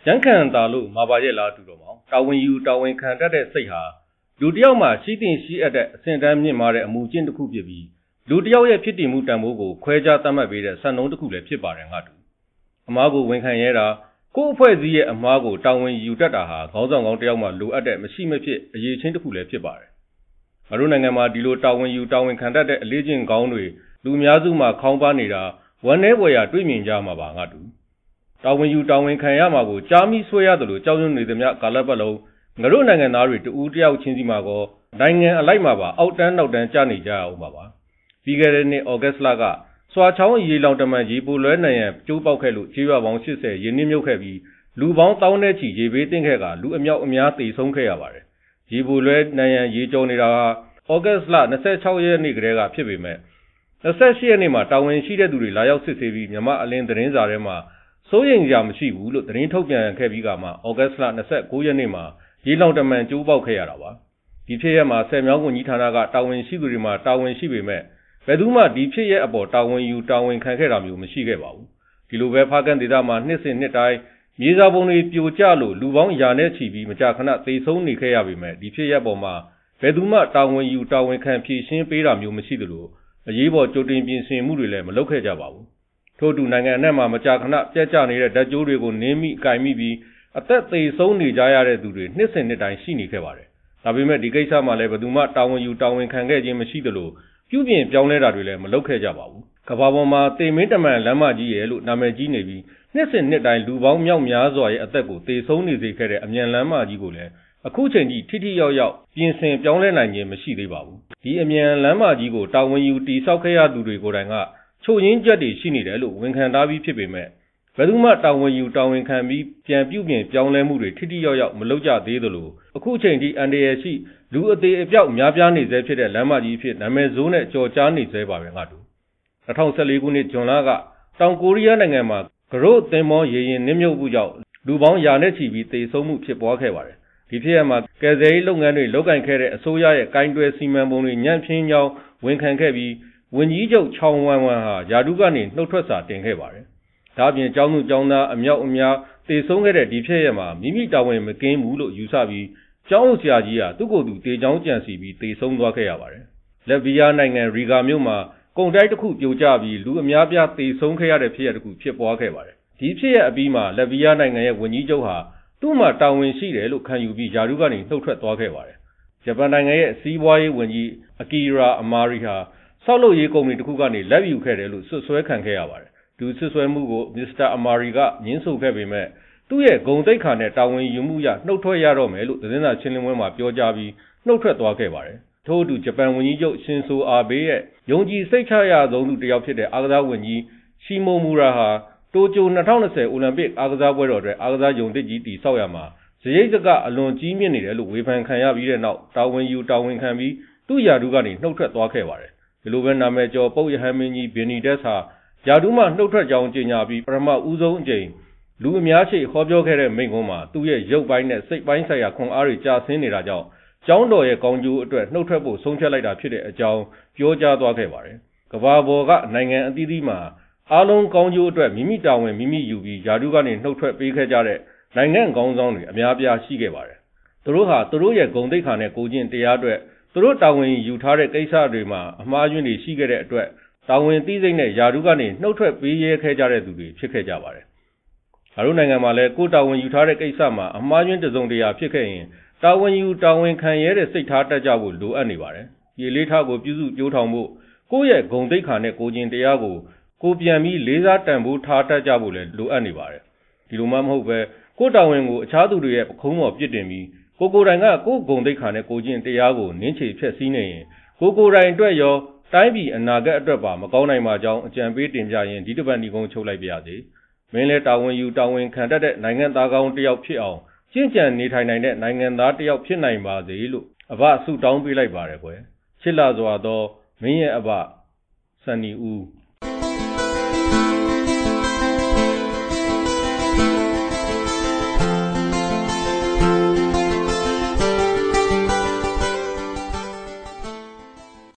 Chẳng khăn ta lu mà bà dễ là tụ đồ máu, tàu nguyên yu tàu nguyên khăn đất xây hà. Lũ điệu mà xí tình xí ở đây, sinh ra miền mà đây mù trên được khu biệt vì. Lũ điệu ye phía mù tạm bố của khoe ra tam về đây san nông được khu lệ phía bà rèn ngã tụ. Mà của nguyên khăn ye ra, cô phải gì mà của tàu nguyên yu đất hà, gạo dòng gạo điệu mà lũ ở đây mà xí mấy phía, ye trên được khu lệ phía bà rèn. Mà lúc này mà đi lũ tàu nguyên khăn đất lấy trên gạo nuôi, lũ nhà du mà không bán đi ra, vấn đề bây giờ đối miền ra mà bà ngã tụ. Tàu nguyên khăn ya mà của cha mi xuôi ya tụ cháu nhân người ta nhá cả lớp lâu. Người lúc này nào rồi tụ điệu chín gì mà có đánh nghe lại mà bà out đàn cha này cha ông bà vì cái này August là cả xóa cháu gì lòng tâm gì bù lưỡi này chú bao khai lụ chỉ vào bóng chia sẻ gì niêm nhiêu khai vì lũ bóng tàu này chỉ gì về tiếng khai cả lũ em nhau tỷ sống khai à bà đấy gì bù lưỡi này gì cho này là August là nó sẽ cháu gì này cái gặp phía bên nó sẽ xí này mà tàu nguyên xí để đuổi lạiရောက်xí vì nhà mà lên đến giờ mà số những giảm xí vụ lụt đến thâu nhận khai vì cả mà August là nó sẽ cố này mà gì lòng tâm chú bao khai à bà đi phía mà xem nhau của nhị thằng nào cả tàu nguyên xí đuổi mà tàu nguyên xí về mẹ vậy đúng mà đi phía ở bộ tàu nguyên khăn khai làm nhiều mà xí cái bảo thì lúc về phát cái gì đó mà nết sinh nết tai bây giờ bọn này biểu trả lũ bóng nhà này chỉ vì mà cha khăn tây sông này khai à về mẹ đi phía bộ mà vậy đúng mà tàu nguyên khăn phía sinh bây làm nhiều mà xí được luôn vậy bộ cho tiền biên sinh mua được mà lúc khai ra bảo thôi đủ này ngày mà cha khăn cha này đã cho được con ném mi cài mi vì at tây sông này ra ra tụi nết sinh nết tai xí này khai bảo tại vì mẹ đi cái sao mà lại đúng mà tàu nguyên khăn cái gì mà xí được luôn chú biểnပြောင်းလဲတာတွေလည်းမလုပ်ခဲ့ကြပါဘူး။ကဘာပေါ်မှာတေမင်းတမန်လမ်းမကြီးရဲ့လို့နာမည်ကြီးနေပြီးနှစ်စဉ်နှစ်တိုင်းလူပေါင်းမြောက်များစွာရဲ့အသက်ကိုတေဆုံးနေစေခဲ့တဲ့အမြန်လမ်းမကြီးကိုလည်းအခုချိန်ထိထိထိရောက်ရောက်ပြင်ဆင်ပြောင်းလဲနိုင်ခြင်းမရှိသေးပါဘူး။ဒီအမြန်လမ်းမကြီးကိုတာဝန်ယူတည်ဆောက်ခဲ့ရသူတွေကိုယ်တိုင်ကချို့ရင်းချက်တွေရှိနေတယ်လို့ဝန်ခံထားပြီးဖြစ်ပေမဲ့ဘယ်သူမှတာဝန်ယူတာဝန်ခံပြီးပြန်ပြုပြင်ပြောင်းလဲမှုတွေထိထိရောက်ရောက်မလုပ်ကြသေးသလိုအခုချိန်ထိအန်ဒီရရှိလူအသေးအပြောက်များပြားနေစေဖြစ်တဲ့လမ်းမကြီးဖြစ်နာမည်ဆိုးနဲ့ကြော်ကြားနေစေပါပဲငါတို့2014ခုနှစ်ဇွန်လကတောင်ကိုရီးယားနိုင်ငံမှာဂရုအသင်းမောရေရင်နစ်မြုပ်မှုကြောင့်လူပေါင်းရာနဲ့ချီပြီးတေဆုံးမှုဖြစ်ပွားခဲ့ပါတယ်ဒီဖြစ်ရမှာကယ်ဆယ်ရေးလုပ်ငန်းတွေလုပ်ကင်ခဲ့တဲ့အစိုးရရဲ့ကိုင်းတွယ်စီမံပုံတွေညံ့ဖျင်းကြောင်းဝန်ခံခဲ့ပြီးဝန်ကြီးချုပ်ချောင်းဝမ်ဟာယာဒုကနေနှုတ်ထွက်စာတင်ခဲ့ပါတယ်ဒါအပြင်ကျောင်းသူကျောင်းသားအမြောက်အများတေဆုံးခဲ့တဲ့ဒီဖြစ်ရမှာမိမိတာဝန်မကင်းဘူးလို့ယူဆပြီးကျောင်းဆရာကြီးကသူ့ကိုယ်သူတေချောင်းကြံစီပြီးတေဆုံးသွားခဲ့ရပါတယ်။လက်ဗီးယားနိုင်ငံရီဂါမြို့မှာကုန်တိုက်တစ်ခုပြိုကျပြီးလူအများပြားတေဆုံးခဲ့ရတဲ့ဖြစ်ရတစ်ခုဖြစ်ပွားခဲ့ပါတယ်။ဒီဖြစ်ရအပြီးမှာလက်ဗီးယားနိုင်ငံရဲ့ဝန်ကြီးချုပ်ဟာသူ့မှာတာဝန်ရှိတယ်လို့ခံယူပြီးယာဒုကနေနှုတ်ထွက်သွားခဲ့ပါတယ်။ဂျပန်နိုင်ငံရဲ့စီးပွားရေးဝန်ကြီးအကီရာအမာရီဟာဆောက်လုပ်ရေးကုမ္ပဏီတစ်ခုကနေလက်ယူခဲ့တယ်လို့ဆွဆွဲခံခဲ့ရပါတယ်။ဒီဆွဆွဲမှုကိုမစ္စတာအမာရီကညှင်းဆိုခဲ့ပေမဲ့သူ့ရဲ့ဂုံတိတ်ခါနဲ့တာဝန်ယူမှုရနှုတ်ထွက်ရတော့မယ်လို့သတင်းစာရှင်းလင်းပွဲမှာပြောကြားပြီးနှုတ်ထွက်သွားခဲ့ပါတယ်။ထို့အတူဂျပန်ဝန်ကြီးချုပ်ရှင်ဆိုအာဘေးရဲ့ယုံကြည်စိတ်ချရဆုံးသူတစ်ယောက်ဖြစ်တဲ့အားကစားဝန်ကြီးရှီမိုမူရာဟာတိုကျို2020အိုလံပစ်အားကစားပွဲတော်အတွက်အားကစားယုံသစ်ကြီးတည်ဆောက်ရမှာဇရိတ်စကအလွန်ကြီးမြင့်နေတယ်လို့ဝေဖန်ခံရပြီးတဲ့နောက်တာဝန်ယူတာဝန်ခံပြီးသူ့ယာဒုကနေနှုတ်ထွက်သွားခဲ့ပါတယ်။ဒီလိုပဲနာမည်ကျော်ပုပ်ရဟန်းမင်းကြီးဘင်နီဒက်စ်ဟာယာဒုမှနှုတ်ထွက်ကြောင်းကြေညာပြီးပထမဦးဆုံးအကြိမ်လူအများရှိဟောပြောခဲ့တဲ့မိန့်ခွန်းမှာသူ့ရဲ့ရုပ်ပိုင်းနဲ့စိတ်ပိုင်းဆိုင်ရာခွန်အားတွေကြာဆင်းနေတာကြောင့်ကျောင်းတော်ရဲ့ကောင်းကျိုးအတွက်နှုတ်ထွက်ဖို့ဆုံးဖြတ်လိုက်တာဖြစ်တဲ့အကြောင်းပြောကြားသွားခဲ့ပါတယ်။ကမ္ဘာပေါ်ကနိုင်ငံအသီးသီးမှာအားလုံးကောင်းကျိုးအတွက်မိမိတာဝန်မိမိယူပြီးယာဒုကနေနှုတ်ထွက်ပေးခဲ့ကြတဲ့နိုင်ငံကောင်းဆောင်တွေအများပြားရှိခဲ့ပါတယ်။သူတို့ဟာသူတို့ရဲ့ဂုဏ်သိက္ခာနဲ့ကိုကျင့်တရားအတွက်သူတို့တာဝန်ယူထားတဲ့ကိစ္စတွေမှာအမှားယွင်းတွေရှိခဲ့တဲ့အတွက်တာဝန်သိစိတ်နဲ့ယာဒုကနေနှုတ်ထွက်ပေးရဲခဲ့ကြတဲ့သူတွေဖြစ်ခဲ့ကြပါတယ်။အားလုံးနိုင်ငံမှာလည်းကိုတာဝန်ယူထားတဲ့ကိစ္စမှာအမှားယွင်းတစုံတရာဖြစ်ခဲ့ရင်တာဝန်ယူတာဝန်ခံရဲတဲ့စိတ်ထားတတ်ကြဖို့လိုအပ်နေပါတယ်။ဒီလေးထားကိုပြုစုကြိုးထောင်ဖို့ကိုယ့်ရဲ့ဂုဏ်သိက္ခာနဲ့ကိုကျင့်တရားကိုကိုပြန်ပြီးလေးစားတန်ဖိုးထားတတ်ကြဖို့လည်းလိုအပ်နေပါတယ်။ဒီလိုမှမဟုတ်ပဲကိုတာဝန်ကိုအခြားသူတွေရဲ့ပခုံးပေါ်ပြစ်တင်ပြီးကိုယ်တိုင်ကကိုဂုဏ်သိက္ခာနဲ့ကိုကျင့်တရားကိုနင်းချေဖျက်ဆီးနေရင်ကိုတိုင်အတွက်ရောတိုင်းပြည်အနာဂတ်အတွက်ပါမကောင်းနိုင်ပါကြောင်းအကြံပေးတင်ပြရင်ဒီတစ်ပတ်ဒီကုန်းချုပ်လိုက်ပါရစေ။မင်းလည်းတာဝန်ယူတာဝန်ခံတတ်တဲ့နိုင်ငံသားကောင်းတစ်ယောက်ဖြစ်အောင်ကျင့်ကြံနေထိုင်နိုင်တဲ့နိုင်ငံသားတစ်ယောက်ဖြစ်နိုင်ပါစေလို့အဘဆုတောင်းပေးလိုက်ပါတယ်ကွယ်။ချစ်လာစွာသောမင်းရဲ့အဘစန်နီဦး